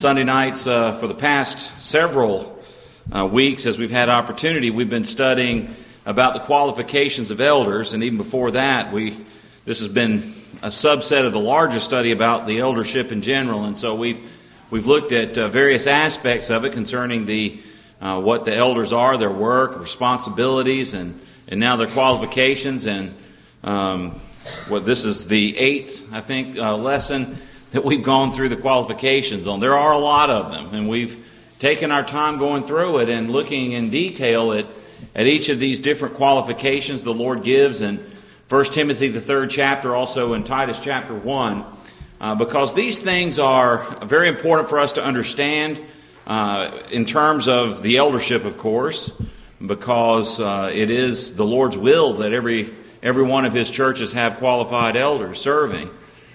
Sunday nights for the past several weeks, as we've had opportunity, we've been studying about the qualifications of elders, and even before that, this has been a subset of the larger study about the eldership in general, and so we've looked at various aspects of it concerning what the elders are, their work, responsibilities, and now their qualifications, and this is the eighth, I think, lesson that we've gone through the qualifications on. There are a lot of them, and we've taken our time going through it and looking in detail at each of these different qualifications the Lord gives in 1 Timothy, the 3rd chapter, also in Titus chapter 1, because these things are very important for us to understand in terms of the eldership, of course, because it is the Lord's will that every one of His churches have qualified elders serving.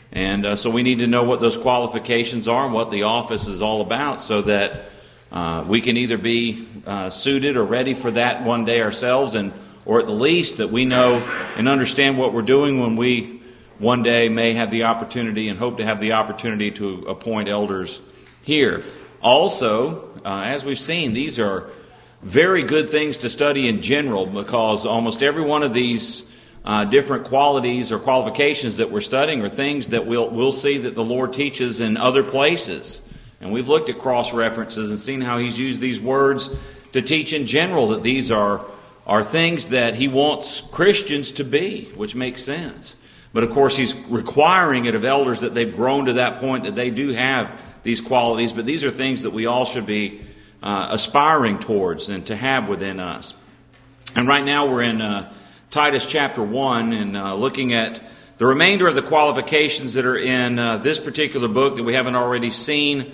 And so we need to know what those qualifications are and what the office is all about so that we can either be suited or ready for that one day ourselves, or at the least that we know and understand what we're doing when we one day may have the opportunity and hope to have the opportunity to appoint elders here. Also, as we've seen, these are very good things to study in general because almost every one of these different qualities or qualifications that we're studying are things that we'll see that the Lord teaches in other places. And we've looked at cross-references and seen how He's used these words to teach in general that these are things that He wants Christians to be, which makes sense. But of course, He's requiring it of elders that they've grown to that point that they do have these qualities. But these are things that we all should be aspiring towards and to have within us. And right now we're in Titus chapter 1 and looking at the remainder of the qualifications that are in this particular book that we haven't already seen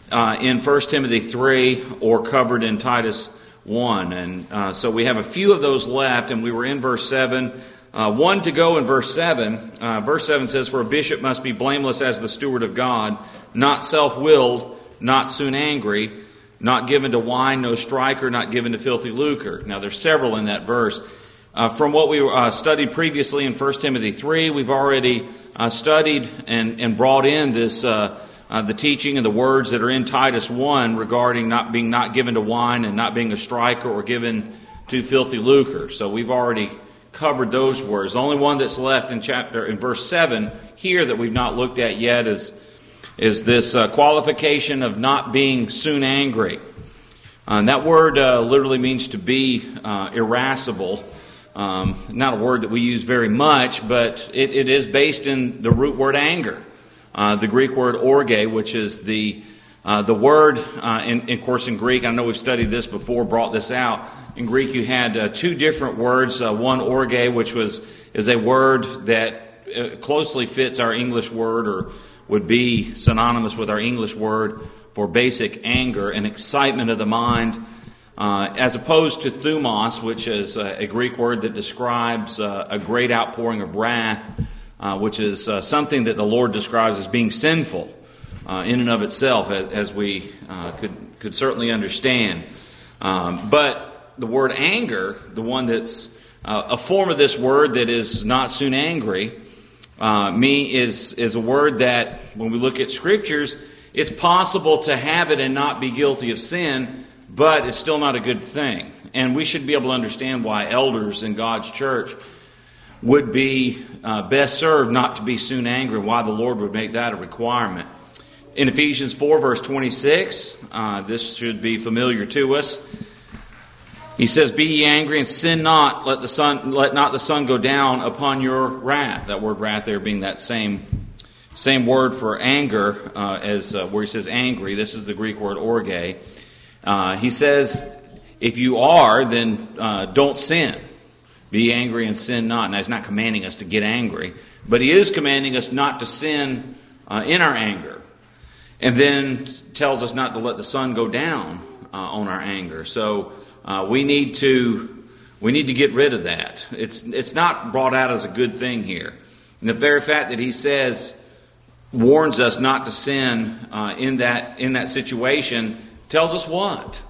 in 1 Timothy 3 or covered in Titus 1. And so we have a few of those left, and we were in verse 7. One to go in verse 7. Verse 7 says, "For a bishop must be blameless as the steward of God, not self-willed, not soon angry, not given to wine, no striker, not given to filthy lucre." Now there's several in that verse. From what we studied previously in 1 Timothy 3, we've already studied and brought in this the teaching and the words that are in Titus 1 regarding not given to wine and not being a striker or given to filthy lucre. So we've already covered those words. The only one that's left in verse 7 here that we've not looked at yet is this qualification of not being soon angry. And that word literally means to be irascible. Not a word that we use very much, but it is based in the root word anger. The Greek word orge, which is the word, of course in Greek, I know we've studied this before, brought this out. In Greek you had two different words, one orge, which is a word that closely fits our English word or would be synonymous with our English word for basic anger and excitement of the mind. As opposed to thumos, which is a Greek word that describes a great outpouring of wrath, which is something that the Lord describes as being sinful in and of itself, as we could certainly understand. But the word anger, the one that's a form of this word that is not soon angry, is a word that when we look at scriptures, it's possible to have it and not be guilty of sin, but it's still not a good thing. And we should be able to understand why elders in God's church would be best served not to be soon angry, why the Lord would make that a requirement. In Ephesians 4, verse 26, this should be familiar to us. He says, "Be ye angry and sin not, let not the sun go down upon your wrath." That word wrath there being that same word for anger as where he says angry. This is the Greek word orge. He says, if you are, then don't sin. Be angry and sin not. Now, he's not commanding us to get angry, but he is commanding us not to sin in our anger. And then tells us not to let the sun go down on our anger. So we need to get rid of that. It's not brought out as a good thing here. And the very fact that he says, warns us not to sin in that situation, tells us what?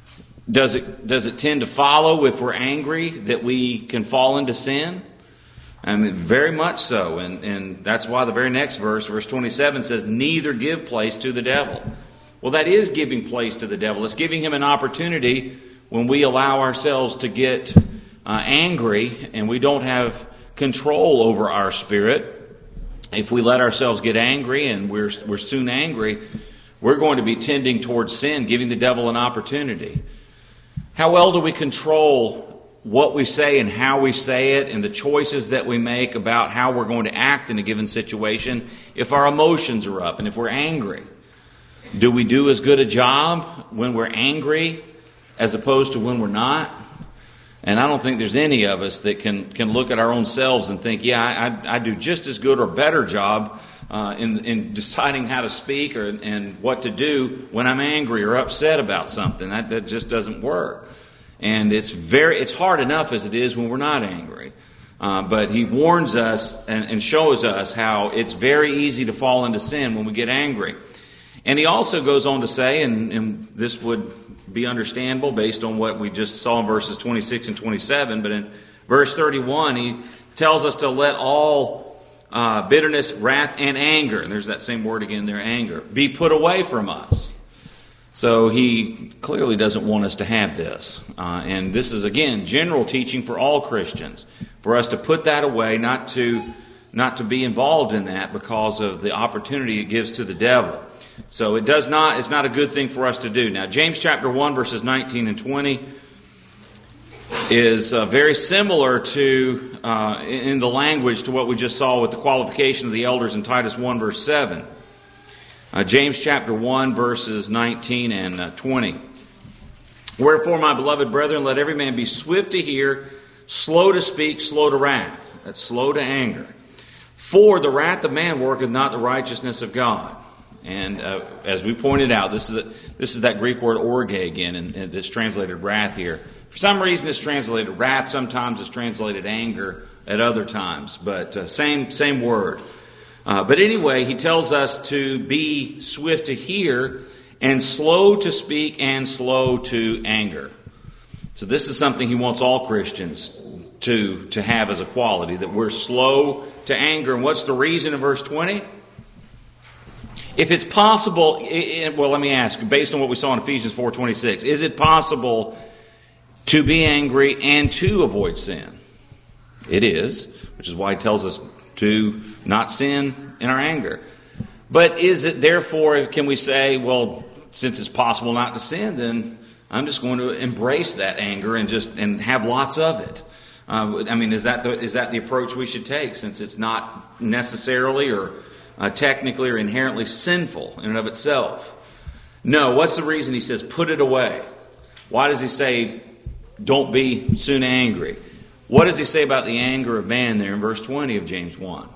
Does it tend to follow if we're angry that we can fall into sin? I mean, very much so. And that's why the very next verse, verse 27, says, neither give place to the devil. Well, that is giving place to the devil. It's giving him an opportunity when we allow ourselves to get angry and we don't have control over our spirit. If we let ourselves get angry and we're soon angry, we're going to be tending towards sin, giving the devil an opportunity. How well do we control what we say and how we say it and the choices that we make about how we're going to act in a given situation if our emotions are up and if we're angry? Do we do as good a job when we're angry as opposed to when we're not? And I don't think there's any of us that can look at our own selves and think, yeah, I do just as good or better job in deciding how to speak and what to do when I'm angry or upset about something. That just doesn't work. And it's hard enough as it is when we're not angry. But he warns us and shows us how it's very easy to fall into sin when we get angry. And he also goes on to say, and this would be understandable based on what we just saw in verses 26 and 27, but in verse 31, he tells us to let all bitterness, wrath, and anger, and there's that same word again there, anger, be put away from us. So he clearly doesn't want us to have this. And this is, again, general teaching for all Christians, for us to put that away, not to be involved in that because of the opportunity it gives to the devil. So it's not a good thing for us to do. Now, James chapter 1, verses 19 and 20 is very similar to, in the language, to what we just saw with the qualification of the elders in Titus 1, verse 7. James chapter 1, verses 19 and 20. Wherefore, my beloved brethren, let every man be swift to hear, slow to speak, slow to wrath. That's slow to anger. For the wrath of man worketh not the righteousness of God. And as we pointed out, this is that Greek word orge again, and it's translated wrath here. For some reason, it's translated wrath. Sometimes it's translated anger at other times, but same word. But anyway, he tells us to be swift to hear and slow to speak and slow to anger. So this is something he wants all Christians to have as a quality, that we're slow to anger. And what's the reason in verse 20? If it's possible, well, let me ask, based on what we saw in Ephesians 4:26, is it possible to be angry and to avoid sin? It is, which is why he tells us to not sin in our anger. But is it therefore, can we say, well, since it's possible not to sin, then I'm just going to embrace that anger and have lots of it? Is that the approach we should take, since it's not necessarily or technically or inherently sinful in and of itself? No. What's the reason he says put it away? Why does he say don't be soon angry? What does he say about the anger of man there in verse 20 of James 1?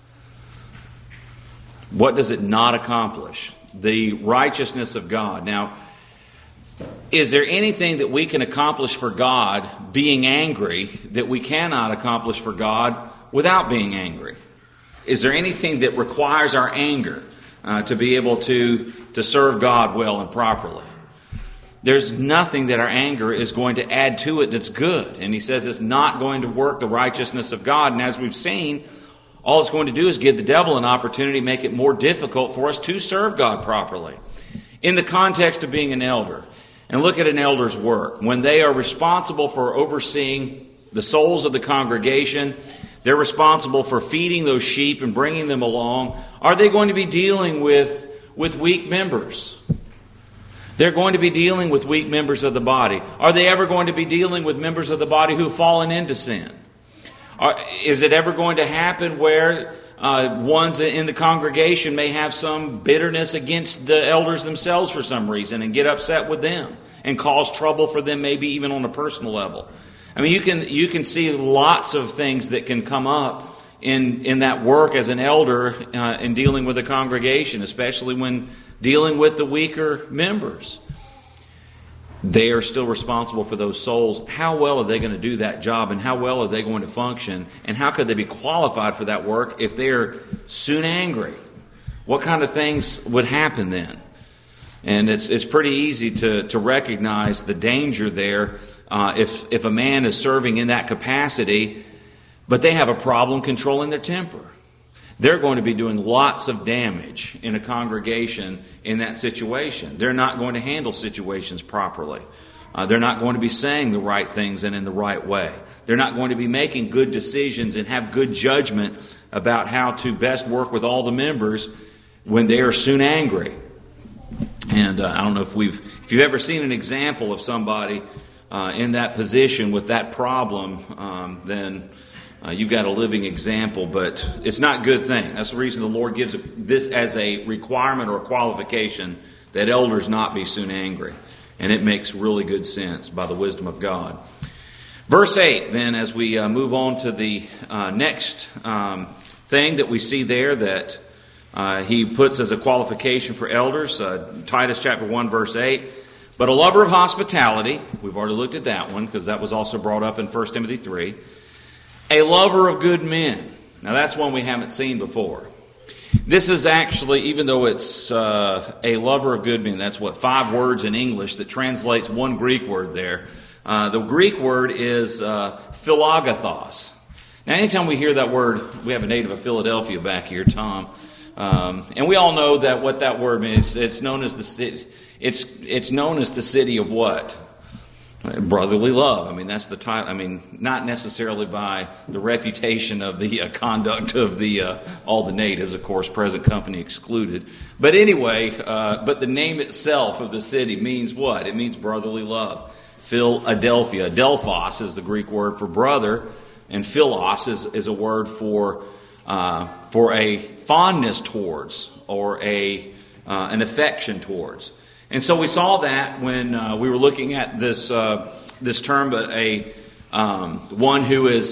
What does it not accomplish? The righteousness of God. Now, is there anything that we can accomplish for God being angry that we cannot accomplish for God without being angry? Is there anything that requires our anger to be able to serve God well and properly? There's nothing that our anger is going to add to it that's good. And he says it's not going to work the righteousness of God. And as we've seen, all it's going to do is give the devil an opportunity to make it more difficult for us to serve God properly. In the context of being an elder, and look at an elder's work. When they are responsible for overseeing the souls of the congregation, they're responsible for feeding those sheep and bringing them along. Are they going to be dealing with weak members? They're going to be dealing with weak members of the body. Are they ever going to be dealing with members of the body who've fallen into sin? Is it ever going to happen where ones in the congregation may have some bitterness against the elders themselves for some reason and get upset with them and cause trouble for them, maybe even on a personal level? I mean, you can see lots of things that can come up in that work as an elder in dealing with a congregation, especially when dealing with the weaker members. They are still responsible for those souls. How well are they going to do that job, and how well are they going to function, and how could they be qualified for that work if they're soon angry? What kind of things would happen then? And it's pretty easy to recognize the danger there. If a man is serving in that capacity, but they have a problem controlling their temper. They're going to be doing lots of damage in a congregation in that situation. They're not going to handle situations properly. They're not going to be saying the right things and in the right way. They're not going to be making good decisions and have good judgment about how to best work with all the members when they are soon angry. And I don't know if you've ever seen an example of somebody in that position with that problem, then you've got a living example, but it's not a good thing. That's the reason the Lord gives this as a requirement or a qualification that elders not be soon angry. And it makes really good sense by the wisdom of God. Verse 8, then, as we move on to the next thing that we see there that he puts as a qualification for elders, Titus chapter 1, verse 8. But a lover of hospitality, we've already looked at that one because that was also brought up in 1 Timothy 3. A lover of good men. Now that's one we haven't seen before. This is actually, even though it's a lover of good men, that's what, 5 words in English that translates one Greek word there. The Greek word is philagathos. Now anytime we hear that word, we have a native of Philadelphia back here, Tom, and we all know that what that word means. It's known as it's known as the city of what? Brotherly love. I mean, that's the title. I mean, not necessarily by the reputation of the conduct of the all the natives, of course, present company excluded. But anyway, but the name itself of the city means what? It means brotherly love. Philadelphia. Adelphos is the Greek word for brother, and philos is a word for a fondness towards or an affection towards. And so we saw that when we were looking at this term, but one who is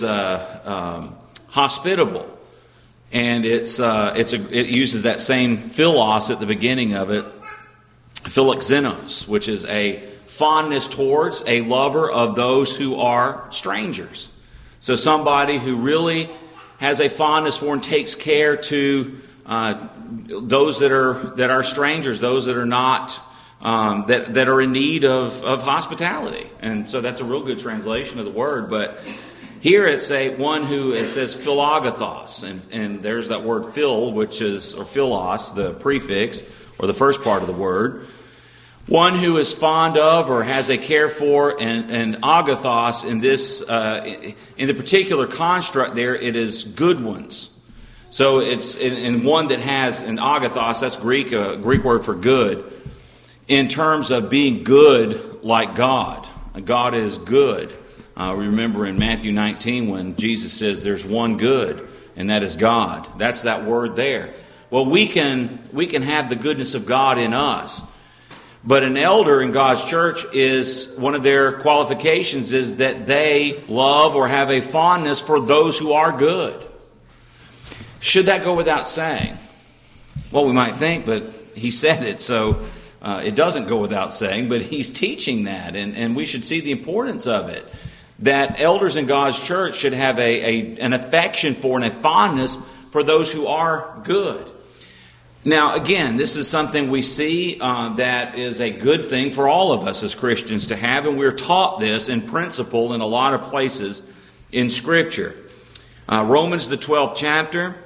hospitable, and it uses that same philos at the beginning of it, philoxenos, which is a fondness towards, a lover of those who are strangers. So somebody who really has a fondness for and takes care to those that are strangers, those that are not. That are in need of hospitality. And so that's a real good translation of the word. But here it says philagathos. And there's that word phil, which is, or philos, the prefix, or the first part of the word. One who is fond of or has a care for, and agathos in this, in the particular construct there, it is good ones. So it's in one that has an agathos, that's Greek, a Greek word for good. In terms of being good like God. God is good. We remember in Matthew 19 when Jesus says there's one good, and that is God. That's that word there. Well, we can have the goodness of God in us. But an elder in God's church is, one of their qualifications is that they love or have a fondness for those who are good. Should that go without saying? Well, we might think, but he said it, so it doesn't go without saying, but he's teaching that, and we should see the importance of it. That elders in God's church should have an affection for and a fondness for those who are good. Now, again, this is something we see that is a good thing for all of us as Christians to have, and we're taught this in principle in a lot of places in Scripture. Romans, the 12th chapter,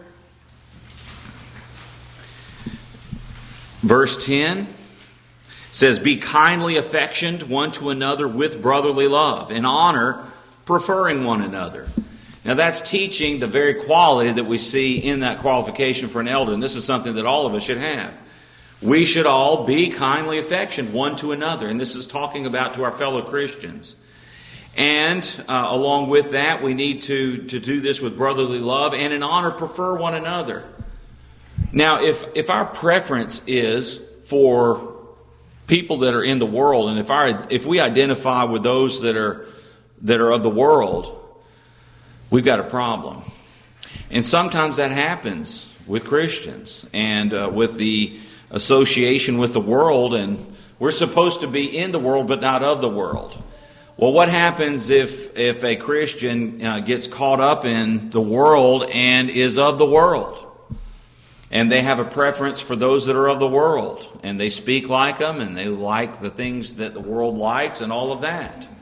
verse 10. Says, be kindly affectioned one to another with brotherly love, in honor, preferring one another. Now that's teaching the very quality that we see in that qualification for an elder, and this is something that all of us should have. We should all be kindly affectioned one to another, and this is talking about to our fellow Christians. And along with that, we need to do this with brotherly love, and in honor, prefer one another. Now, if our preference is for people that are in the world, and if we identify with those that are of the world, we've got a problem. And sometimes that happens with Christians and with the association with the world, and we're supposed to be in the world but not of the world. Well, what happens if a Christian gets caught up in the world and is of the world? And they have a preference for those that are of the world. And they speak like them, and they like the things that the world likes and all of that.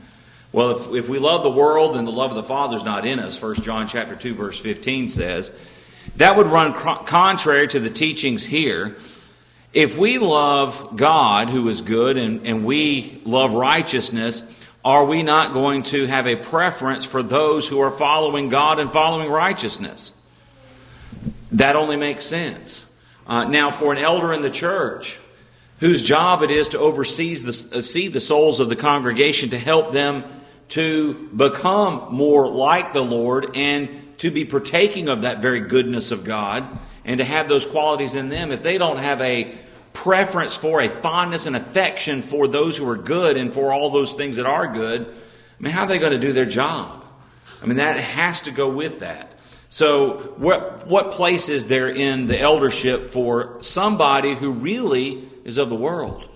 Well, if we love the world, then the love of the Father is not in us. 1 John chapter 2, verse 15 says. That would run contrary to the teachings here. If we love God, who is good, and we love righteousness, are we not going to have a preference for those who are following God and following righteousness? That only makes sense. Now, for an elder in the church, whose job it is to oversee the souls of the congregation, to help them to become more like the Lord and to be partaking of that very goodness of God and to have those qualities in them, if they don't have a preference for, a fondness and affection for those who are good and for all those things that are good, I mean, how are they going to do their job? I mean, that has to go with that. So what place is there in the eldership for somebody who really is of the world?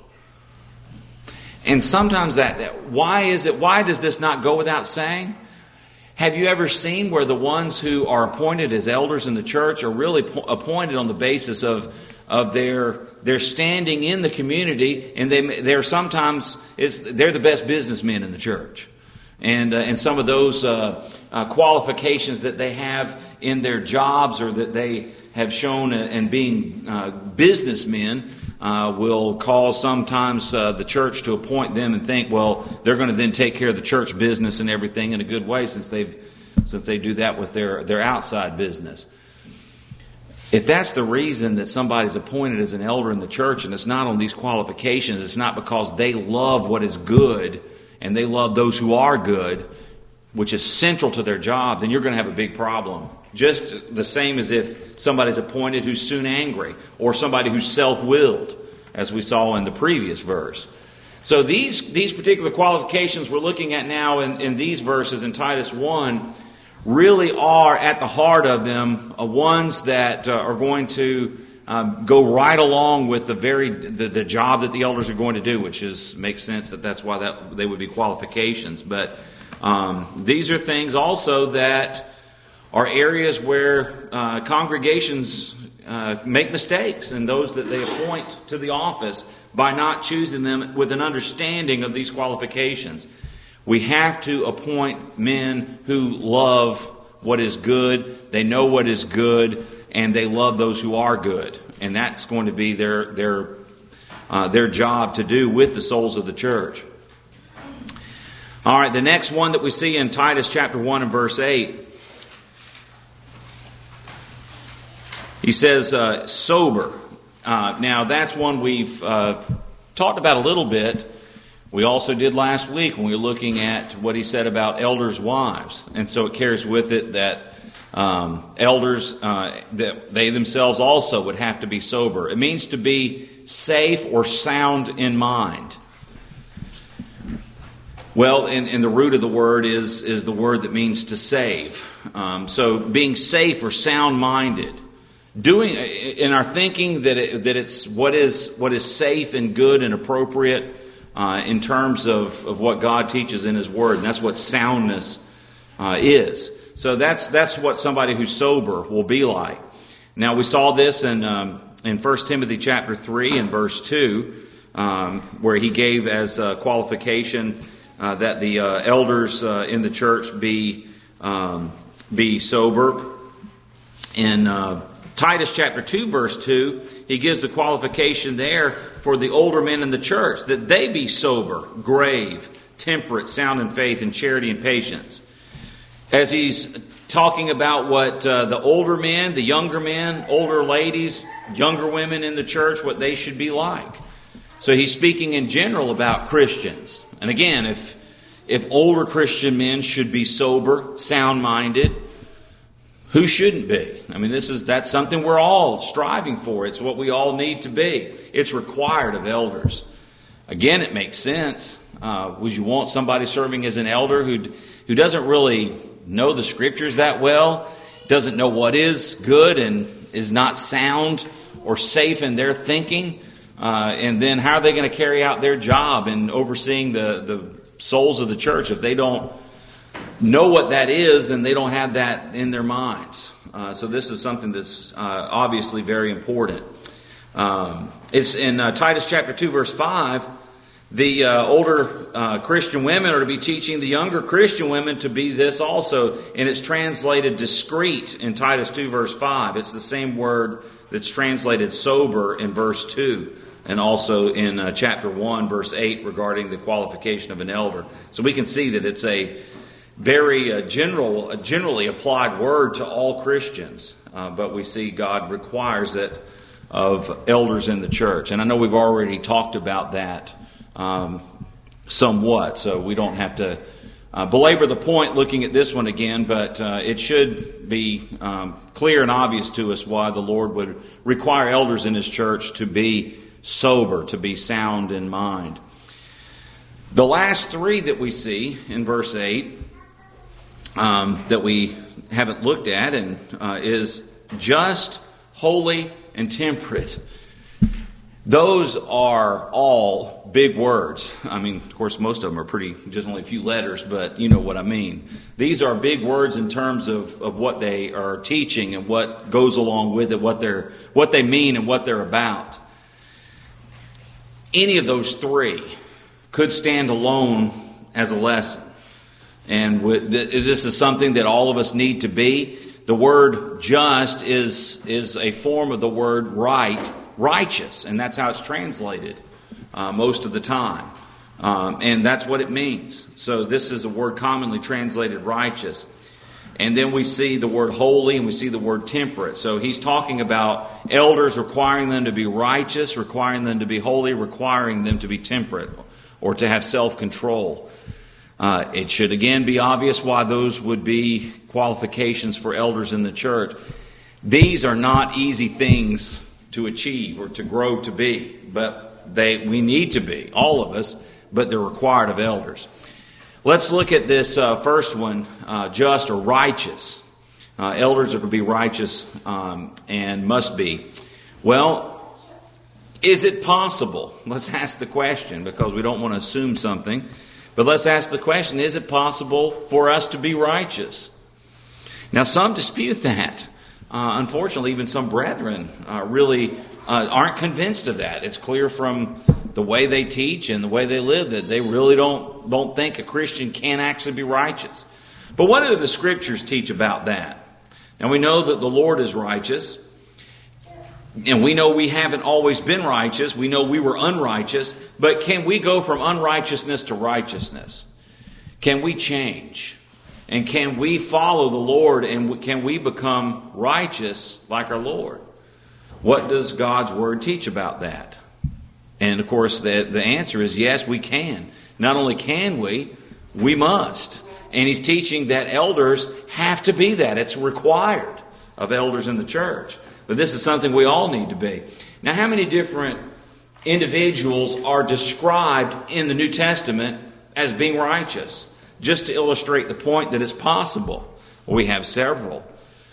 And sometimes why does this not go without saying? Have you ever seen where the ones who are appointed as elders in the church are really appointed on the basis of their standing in the community, and they're sometimes they're the best businessmen in the church, and some of those qualifications that they have in their jobs or that they have shown in being businessmen will cause sometimes the church to appoint them and think, well, they're going to then take care of the church business and everything in a good way since they do that with their outside business. If that's the reason that somebody's appointed as an elder in the church and it's not on these qualifications, it's not because they love what is good and they love those who are good, which is central to their job, then you're going to have a big problem. Just the same as if somebody's appointed who's soon angry or somebody who's self-willed, as we saw in the previous verse. So these particular qualifications we're looking at now in these verses in Titus 1 really are at the heart of them ones that are going to go right along with the job that the elders are going to do, which makes sense that's why they would be qualifications. But these are things also that are areas where congregations make mistakes, and those that they appoint to the office by not choosing them with an understanding of these qualifications. We have to appoint men who love what is good, they know what is good, and they love those who are good. And that's going to be their job to do with the souls of the church. All right, the next one that we see in Titus chapter 1 and verse 8, he says sober. Now that's one we've talked about a little bit. We also did last week when we were looking at what he said about elders' wives. And so it carries with it that elders, that they themselves also would have to be sober. It means to be safe or sound in mind. Well, in the root of the word is the word that means to save. So being safe or sound-minded. Doing in our thinking that it's what is safe and good and appropriate in terms of what God teaches in His Word, and that's what soundness is. So that's what somebody who's sober will be like. Now we saw this in 1 Timothy chapter 3 and verse 2, where he gave as a qualification that the elders in the church be sober. In Titus chapter 2 verse 2, he gives the qualification there for the older men in the church, that they be sober, grave, temperate, sound in faith, and charity and patience. As he's talking about what the older men, the younger men, older ladies, younger women in the church, what they should be like. So he's speaking in general about Christians. And again, if older Christian men should be sober, sound-minded, who shouldn't be? I mean, that's something we're all striving for. It's what we all need to be. It's required of elders. Again, it makes sense. Would you want somebody serving as an elder who doesn't really know the Scriptures that well, doesn't know what is good and is not sound or safe in their thinking? And then how are they going to carry out their job in overseeing the souls of the church if they don't know what that is and they don't have that in their minds? So this is something that's obviously very important. It's in Titus chapter 2 verse 5 The older Christian women are to be teaching the younger Christian women to be this also, and it's translated discreet in Titus 2 verse 5. It's the same word that's translated sober in verse 2, and also in chapter 1 verse 8 regarding the qualification of an elder. So we can see that it's a very generally applied word to all Christians, but we see God requires it of elders in the church. And I know we've already talked about that somewhat, so we don't have to belabor the point looking at this one again, but it should be clear and obvious to us why the Lord would require elders in His church to be sober, to be sound in mind. The last three that we see in verse 8 that we haven't looked at and is just, holy, and temperate. Those are all big words. I mean, of course, most of them are just only a few letters, but you know what I mean. These are big words in terms of what they are teaching and what goes along with it, what they mean and what they're about. Any of those three could stand alone as a lesson. And this is something that all of us need to be. The word just is a form of the word righteous, and that's how it's translated most of the time. And that's what it means. So this is a word commonly translated righteous. And then we see the word holy and we see the word temperate. So he's talking about elders requiring them to be righteous, requiring them to be holy, requiring them to be temperate or to have self-control. It should again be obvious why those would be qualifications for elders in the church. These are not easy things to achieve or to grow to be, but we need to be, all of us, but they're required of elders. Let's look at this first one, just or righteous. Elders are to be righteous and must be. Well, is it possible? Let's ask the question, because we don't want to assume something. But let's ask the question, is it possible for us to be righteous? Now, some dispute that. Unfortunately, even some brethren really aren't convinced of that. It's clear from the way they teach and the way they live that they really don't think a Christian can actually be righteous. But what do the Scriptures teach about that? Now, we know that the Lord is righteous. And we know we haven't always been righteous. We know we were unrighteous. But can we go from unrighteousness to righteousness? Can we change? And can we follow the Lord? And can we become righteous like our Lord? What does God's Word teach about that? And of course, the answer is yes, we can. Not only can we must. And he's teaching that elders have to be that. It's required of elders in the church. But this is something we all need to be. Now, how many different individuals are described in the New Testament as being righteous? Just to illustrate the point that it's possible. Well, we have several.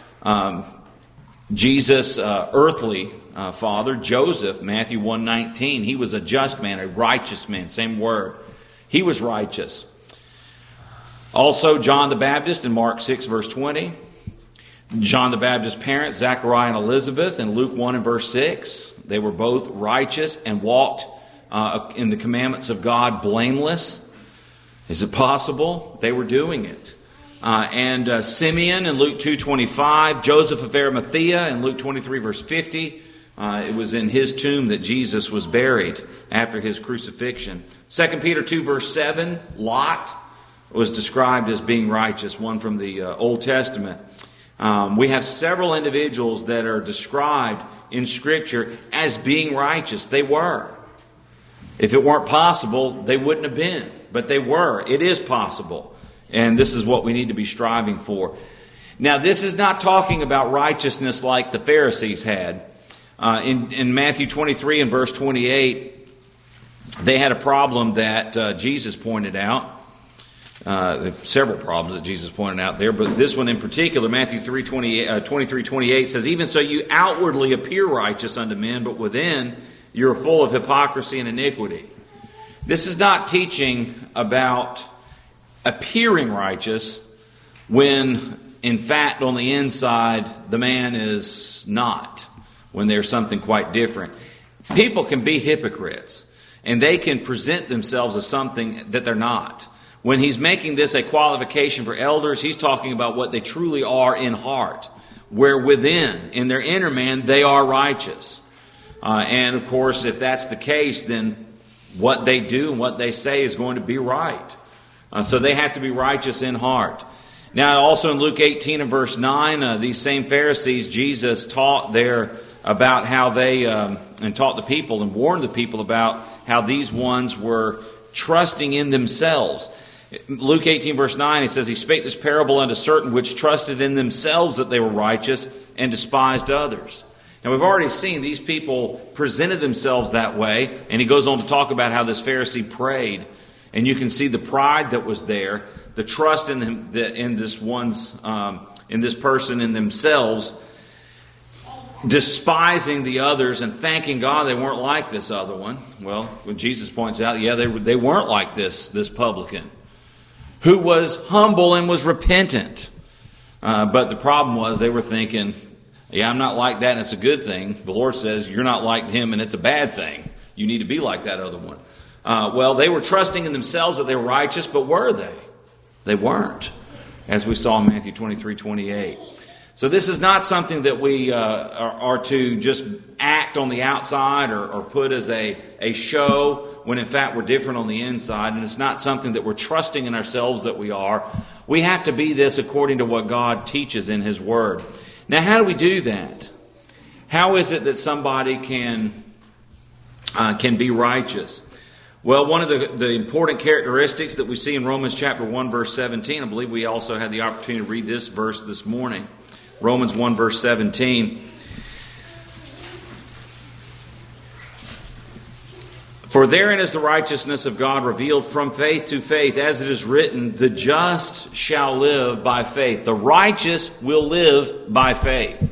Jesus' earthly father, Joseph, Matthew 1:19, he was a just man, a righteous man, same word. He was righteous. Also, John the Baptist in Mark 6, verse 20. John the Baptist's parents, Zechariah and Elizabeth, in Luke 1 and verse 6. They were both righteous and walked in the commandments of God blameless. Is it possible? They were doing it. And Simeon in Luke 2:25, Joseph of Arimathea in Luke 23 verse 50. It was in his tomb that Jesus was buried after his crucifixion. 2 Peter 2 verse 7, Lot was described as being righteous, one from the Old Testament. We have several individuals that are described in Scripture as being righteous. They were. If it weren't possible, they wouldn't have been. But they were. It is possible. And this is what we need to be striving for. Now, this is not talking about righteousness like the Pharisees had. In Matthew 23 and verse 28, they had a problem that Jesus pointed out. Several problems that Jesus pointed out there, but this one in particular, Matthew 23:28 says, "Even so you outwardly appear righteous unto men, but within you're full of hypocrisy and iniquity." This is not teaching about appearing righteous when, in fact, on the inside, the man is not, when there's something quite different. People can be hypocrites. And they can present themselves as something that they're not. When he's making this a qualification for elders, he's talking about what they truly are in heart, where within, in their inner man, they are righteous. And of course, if that's the case, then what they do and what they say is going to be right. So they have to be righteous in heart. Now, also in Luke 18 and verse 9, these same Pharisees, Jesus taught there about how they, and taught the people and warned the people about how these ones were trusting in themselves. Luke 18 verse 9, it says, he spake this parable unto certain which trusted in themselves that they were righteous and despised others. Now we've already seen these people presented themselves that way, and he goes on to talk about how this Pharisee prayed. And you can see the pride that was there, the trust in them, in this person, in themselves, despising the others and thanking God they weren't like this other one. Well, when Jesus points out, they weren't like this publican, who was humble and was repentant. But the problem was they were thinking, I'm not like that and it's a good thing. The Lord says you're not like him and it's a bad thing. You need to be like that other one. Well, they were trusting in themselves that they were righteous, but were they? They weren't, as we saw in Matthew 23:28. So this is not something that we are to just act on the outside or put as a show, when in fact we're different on the inside. And it's not something that we're trusting in ourselves that we are. We have to be this according to what God teaches in His Word. Now, how do we do that? How is it that somebody can be righteous? Well, one of the important characteristics that we see in Romans chapter 1, verse 17, I believe we also had the opportunity to read this verse this morning. Romans 1, verse 17. For therein is the righteousness of God revealed from faith to faith, as it is written, the just shall live by faith. The righteous will live by faith.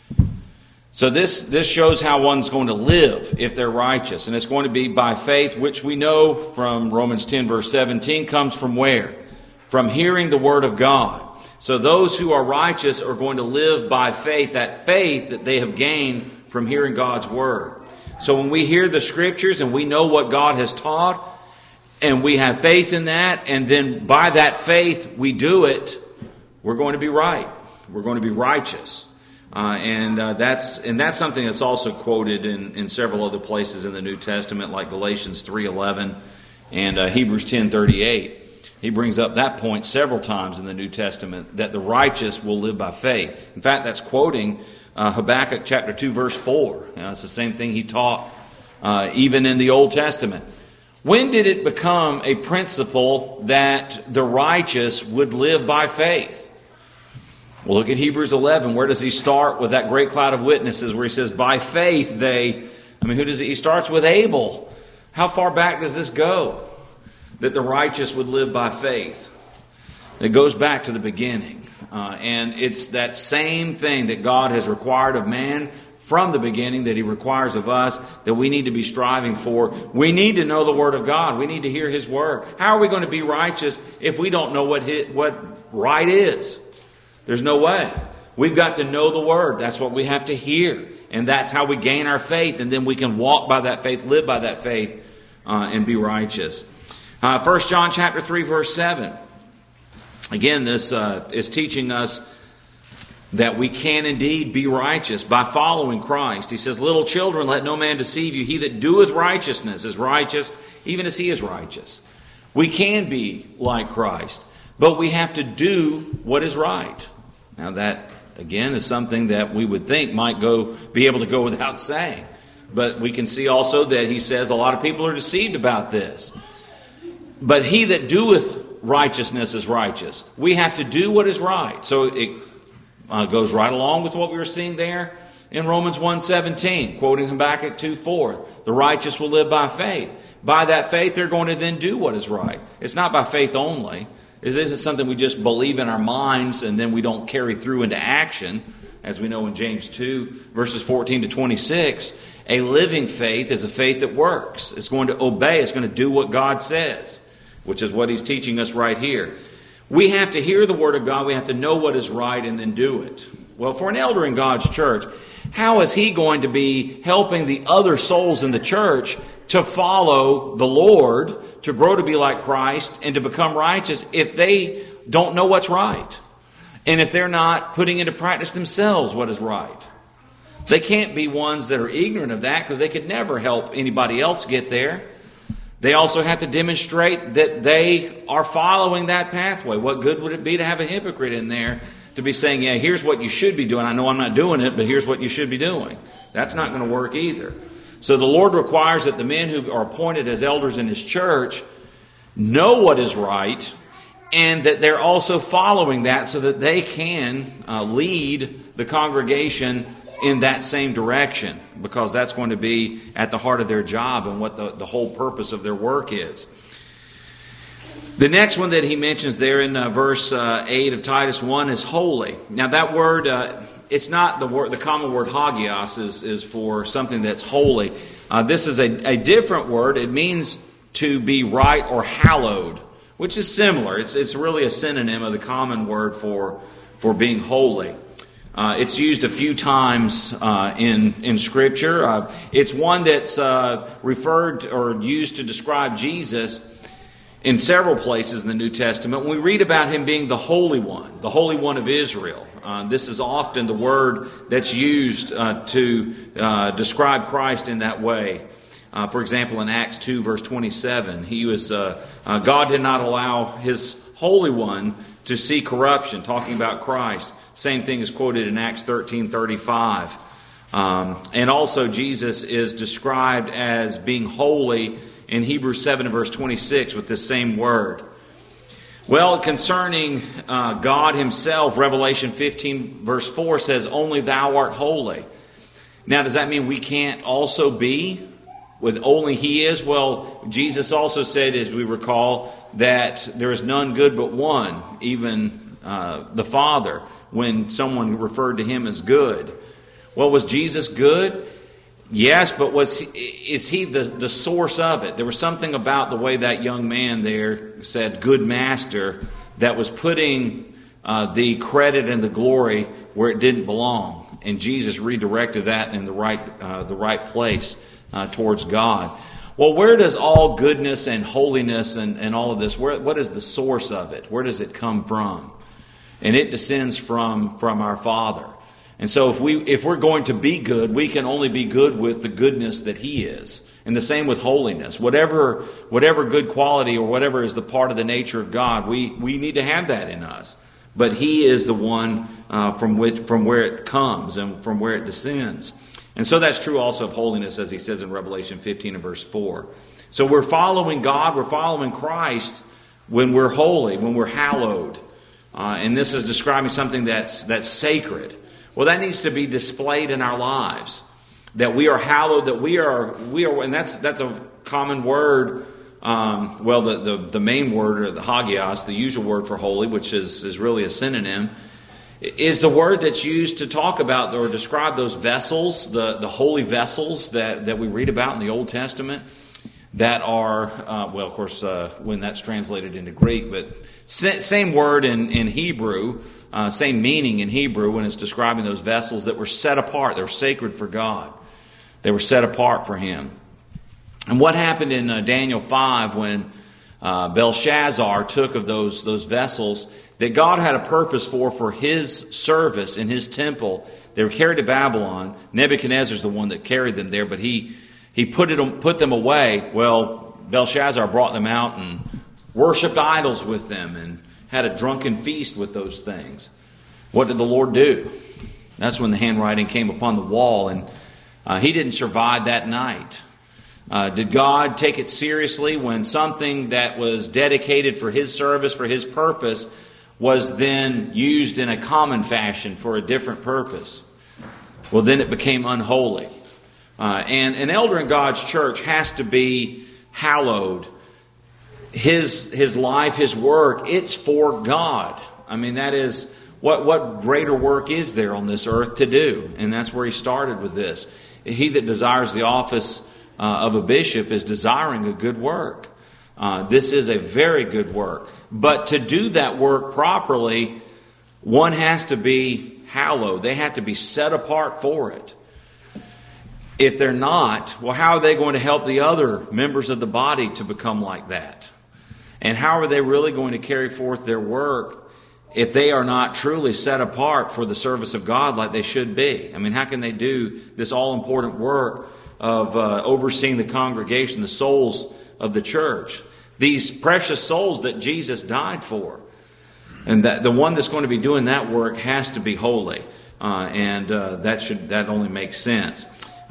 So this shows how one's going to live if they're righteous. And it's going to be by faith, which we know from Romans 10 verse 17 comes from where? From hearing the Word of God. So those who are righteous are going to live by faith, that faith that they have gained from hearing God's Word. So when we hear the Scriptures and we know what God has taught, and we have faith in that, and then by that faith we do it, we're going to be right. We're going to be righteous. And that's something that's also quoted in several other places in the New Testament, like Galatians 3:11 and Hebrews 10:38. He brings up that point several times in the New Testament, that the righteous will live by faith. In fact, that's quoting Habakkuk chapter 2 verse 4. It's the same thing he taught even in the Old Testament. When did it become a principle that the righteous would live by faith? Well, look at Hebrews 11. Where does he start with that great cloud of witnesses where he says, by faith he starts with Abel. How far back does this go? That the righteous would live by faith. It goes back to the beginning. And it's that same thing that God has required of man from the beginning that He requires of us, that we need to be striving for. We need to know the Word of God. We need to hear His Word. How are we going to be righteous if we don't know what right is? There's no way. We've got to know the Word. That's what we have to hear. And that's how we gain our faith. And then we can walk by that faith, live by that faith, and be righteous. 1 John chapter 3, verse 7. Again, this is teaching us that we can indeed be righteous by following Christ. He says, little children, let no man deceive you. He that doeth righteousness is righteous, even as he is righteous. We can be like Christ, but we have to do what is right. Now that, again, is something that we would think might be able to go without saying. But we can see also that he says a lot of people are deceived about this. But he that doeth righteousness is righteous. We have to do what is right. So it goes right along with what we were seeing there in Romans 1:17, quoting Habakkuk 2:4. The righteous will live by faith. By that faith, they're going to then do what is right. It's not by faith only. It isn't something we just believe in our minds and then we don't carry through into action. As we know in James 2, verses 14 to 26, a living faith is a faith that works. It's going to obey. It's going to do what God says, which is what he's teaching us right here. We have to hear the Word of God. We have to know what is right and then do it. Well, for an elder in God's church, how is he going to be helping the other souls in the church to follow the Lord, to grow to be like Christ, and to become righteous if they don't know what's right. And if they're not putting into practice themselves what is right. They can't be ones that are ignorant of that, because they could never help anybody else get there. They also have to demonstrate that they are following that pathway. What good would it be to have a hypocrite in there to be saying, yeah, here's what you should be doing. I know I'm not doing it, but here's what you should be doing. That's not going to work either. So the Lord requires that the men who are appointed as elders in His church know what is right, and that they're also following that so that they can lead the congregation in that same direction, because that's going to be at the heart of their job and what the whole purpose of their work is. The next one that he mentions there in verse 8 of Titus 1 is holy. Now that word, it's not the common word hagios is for something that's holy. This is a different word. It means to be right or hallowed, which is similar. It's really a synonym of the common word for being holy. It's used a few times in Scripture. It's one that's referred or used to describe Jesus in several places in the New Testament. When we read about Him being the Holy One of Israel, this is often the word that's used to describe Christ in that way. For example, in Acts 2, verse 27, God did not allow His Holy One to see corruption, talking about Christ. Same thing is quoted in Acts 13:35. And also Jesus is described as being holy in Hebrews 7 and verse 26 with this same word. Well, concerning God Himself, Revelation 15 verse 4 says, "Only Thou art holy." Now, does that mean we can't also be with only He is? Well, Jesus also said, as we recall, that there is none good but one, even the Father, when someone referred to Him as good. Well, was Jesus good? Yes, but is He the source of it? There was something about the way that young man there said, "Good Master," that was putting the credit and the glory where it didn't belong. And Jesus redirected that in the right place towards God. Well, where does all goodness and holiness and all of this, what is the source of it? Where does it come from? And it descends from our Father. And so if we're going to be good, we can only be good with the goodness that He is. And the same with holiness. Whatever good quality or whatever is the part of the nature of God, we need to have that in us. But He is the one from where it comes and from where it descends. And so that's true also of holiness, as he says in Revelation 15 and verse 4. So we're following God, we're following Christ when we're holy, when we're hallowed. And this is describing something that's sacred. Well, that needs to be displayed in our lives. That we are hallowed, that we are, and that's a common word. The main word, or the hagios, the usual word for holy, which is really a synonym, is the word that's used to talk about or describe those vessels, the holy vessels that we read about in the Old Testament, that are, of course, when that's translated into Greek, but same word in Hebrew, same meaning in Hebrew when it's describing those vessels that were set apart. They were sacred for God. They were set apart for Him. And what happened in Daniel 5 when Belshazzar took of those vessels that God had a purpose for His service in His temple? They were carried to Babylon. Nebuchadnezzar's the one that carried them there, but he put them away. Well, Belshazzar brought them out and worshipped idols with them and had a drunken feast with those things. What did the Lord do? That's when the handwriting came upon the wall, and he didn't survive that night. Did God take it seriously when something that was dedicated for His service, for His purpose, was then used in a common fashion for a different purpose? Well, then it became unholy. And an elder in God's church has to be hallowed. His life, his work, it's for God. I mean, that is, what greater work is there on this earth to do? And that's where he started with this. He that desires the office of a bishop is desiring a good work. This is a very good work. But to do that work properly, one has to be hallowed. They have to be set apart for it. If they're not, well, how are they going to help the other members of the body to become like that? And how are they really going to carry forth their work if they are not truly set apart for the service of God like they should be? I mean, how can they do this all-important work of overseeing the congregation, the souls of the church? These precious souls that Jesus died for. And that the one that's going to be doing that work has to be holy. That only makes sense.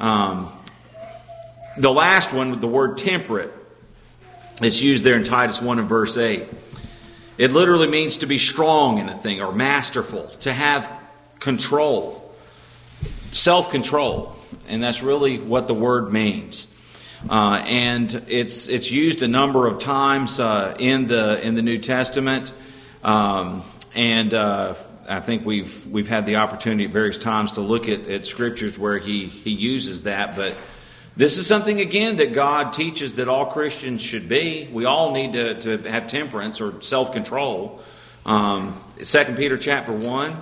The last one, the word temperate, is used there in Titus 1 and verse 8. It literally means to be strong in a thing or masterful, to have control, self-control. And that's really what the word means. And it's used a number of times in the New Testament. I think we've had the opportunity at various times to look at scriptures where he uses that. But this is something, again, that God teaches that all Christians should be. We all need to have temperance or self-control. 2 Peter chapter 1.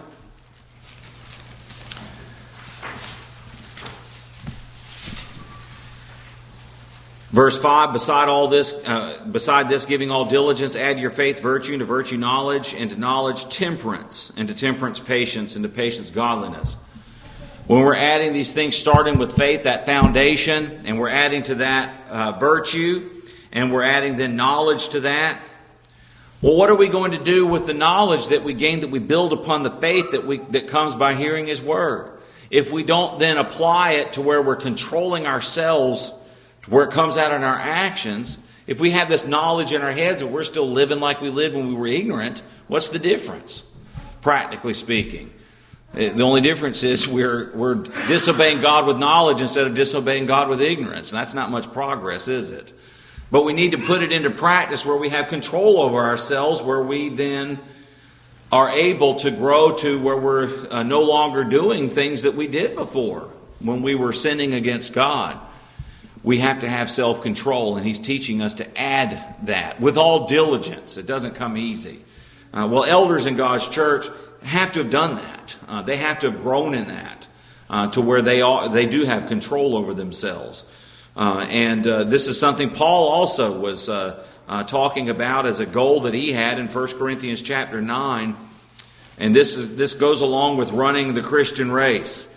Verse 5, beside this, giving all diligence, add to your faith virtue, and to virtue knowledge, and to knowledge temperance, and to temperance patience, and to patience godliness. When we're adding these things, starting with faith, that foundation, and we're adding to that virtue, and we're adding then knowledge to that. Well, what are we going to do with the knowledge that we gain, that we build upon the faith that comes by hearing His Word? If we don't then apply it to where we're controlling ourselves, where it comes out in our actions, if we have this knowledge in our heads and we're still living like we lived when we were ignorant, what's the difference? Practically speaking. The only difference is we're disobeying God with knowledge instead of disobeying God with ignorance. And that's not much progress, is it? But we need to put it into practice where we have control over ourselves, where we then are able to grow to where we're no longer doing things that we did before when we were sinning against God. We have to have self-control, and He's teaching us to add that with all diligence. It doesn't come easy. Elders in God's church have to have done that. They have to have grown in that to where they do have control over themselves. This is something Paul also was talking about as a goal that he had in 1 Corinthians chapter 9. And this goes along with running the Christian race.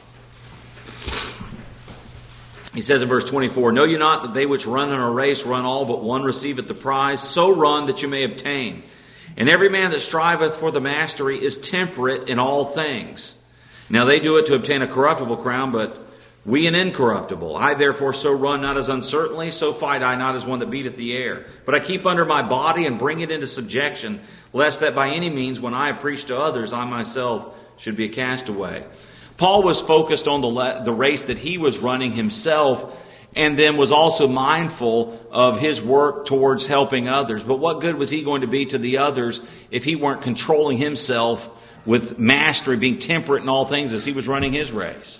He says in verse 24, "Know you not that they which run in a race run all, but one receiveth the prize? So run that you may obtain. And every man that striveth for the mastery is temperate in all things. Now they do it to obtain a corruptible crown, but we an incorruptible. I therefore so run, not as uncertainly, so fight I not as one that beateth the air. But I keep under my body and bring it into subjection, lest that by any means, when I have preached to others, I myself should be a castaway." Paul was focused on the race that he was running himself, and then was also mindful of his work towards helping others. But what good was he going to be to the others if he weren't controlling himself with mastery, being temperate in all things as he was running his race?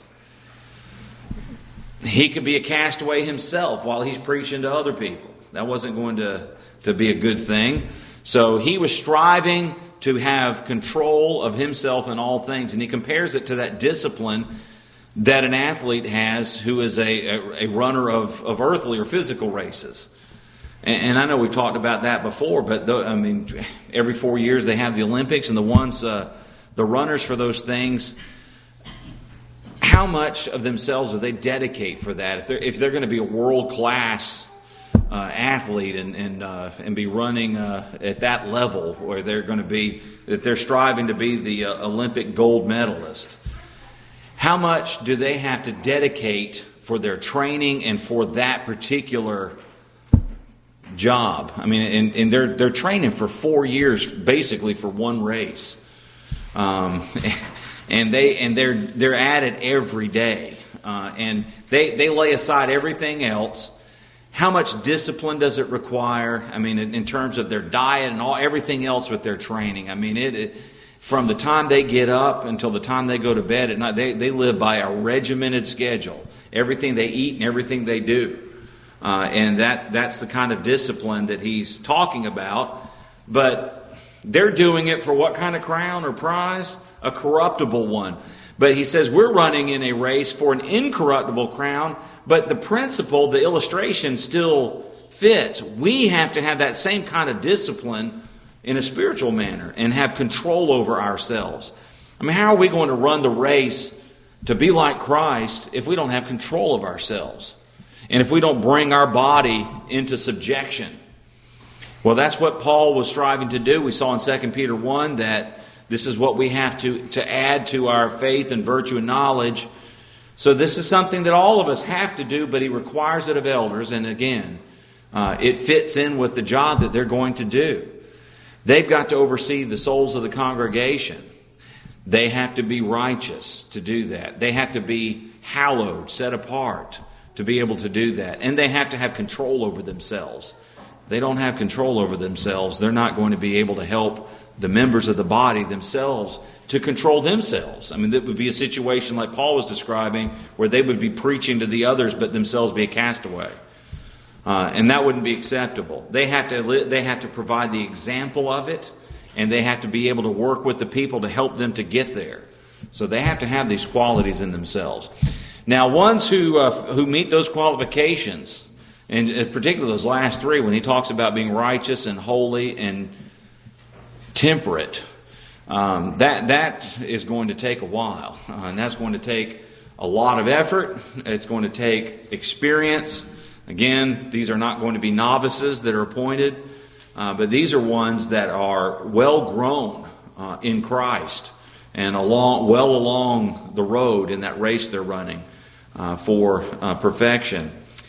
He could be a castaway himself while he's preaching to other people. That wasn't going to be a good thing. So he was striving to have control of himself in all things. And he compares it to that discipline that an athlete has who is a runner of earthly or physical races. And I know we've talked about that before, but every 4 years they have the Olympics, and the runners for those things, how much of themselves do they dedicate for that? If they're going to be a world-class athlete and be running at that level, where they're striving to be the Olympic gold medalist, how much do they have to dedicate for their training and for that particular job? And they're training for 4 years basically for one race, and they're at it every day, and they lay aside everything else. How much discipline does it require? In terms of their diet and everything else with their training. From the time they get up until the time they go to bed at night, they live by a regimented schedule. Everything they eat and everything they do. And that's the kind of discipline that he's talking about. But they're doing it for what kind of crown or prize? A corruptible one. But he says we're running in a race for an incorruptible crown, but the principle, the illustration still fits. We have to have that same kind of discipline in a spiritual manner and have control over ourselves. I mean, how are we going to run the race to be like Christ if we don't have control of ourselves? And if we don't bring our body into subjection? Well, that's what Paul was striving to do. We saw in 2 Peter 1 that this is what we have to add to our faith and virtue and knowledge. So this is something that all of us have to do, but he requires it of elders. And again, it fits in with the job that they're going to do. They've got to oversee the souls of the congregation. They have to be righteous to do that. They have to be hallowed, set apart to be able to do that. And they have to have control over themselves. If they don't have control over themselves, they're not going to be able to help the members of the body themselves to control themselves. I mean, that would be a situation like Paul was describing where they would be preaching to the others but themselves be a castaway. And that wouldn't be acceptable. They have to provide the example of it, and they have to be able to work with the people to help them to get there. So they have to have these qualities in themselves. Now, ones who meet those qualifications, and particularly those last three, when he talks about being righteous and holy and temperate, that is going to take a while, and that's going to take a lot of effort. It's going to take experience. Again, these are not going to be novices that are appointed, but these are ones that are well grown in Christ and well along the road in that race they're running for perfection.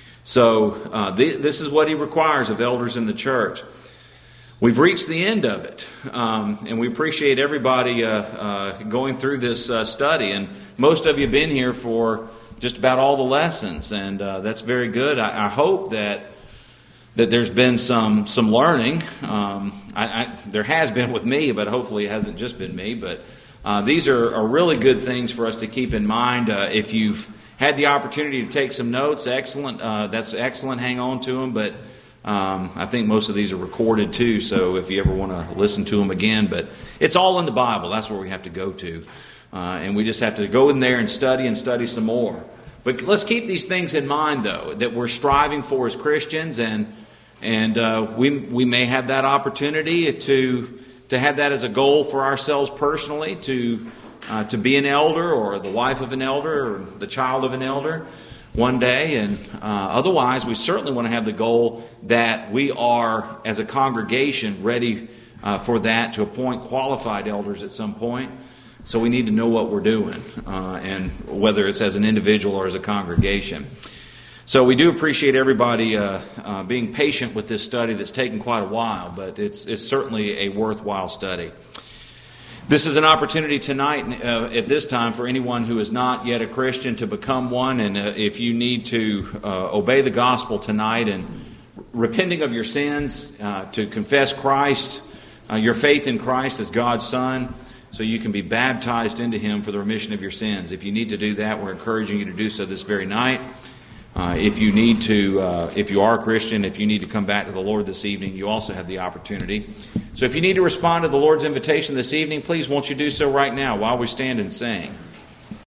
So this is what he requires of elders in the church. We've reached the end of it, and we appreciate everybody going through this study. And most of you have been here for just about all the lessons, and that's very good. I hope that there's been some learning. There has been with me, but hopefully it hasn't just been me. But these are really good things for us to keep in mind. If you've had the opportunity to take some notes, excellent. That's excellent. Hang on to them. But I think most of these are recorded too, so if you ever want to listen to them again. But it's all in the Bible. That's where we have to go to. And we just have to go in there and study some more. But let's keep these things in mind, though, that we're striving for as Christians, and we may have that opportunity to have that as a goal for ourselves personally, to be an elder or the wife of an elder or the child of an elder one day. And otherwise, we certainly want to have the goal that we are, as a congregation, ready for that, to appoint qualified elders at some point. So we need to know what we're doing, and whether it's as an individual or as a congregation. So we do appreciate everybody being patient with this study that's taken quite a while, but it's certainly a worthwhile study. This is an opportunity tonight at this time for anyone who is not yet a Christian to become one. And if you need to obey the gospel tonight and repenting of your sins, to confess Christ, your faith in Christ as God's Son, so you can be baptized into Him for the remission of your sins. If you need to do that, we're encouraging you to do so this very night. If you are a Christian, if you need to come back to the Lord this evening, you also have the opportunity. So if you need to respond to the Lord's invitation this evening, please won't you do so right now while we stand and sing.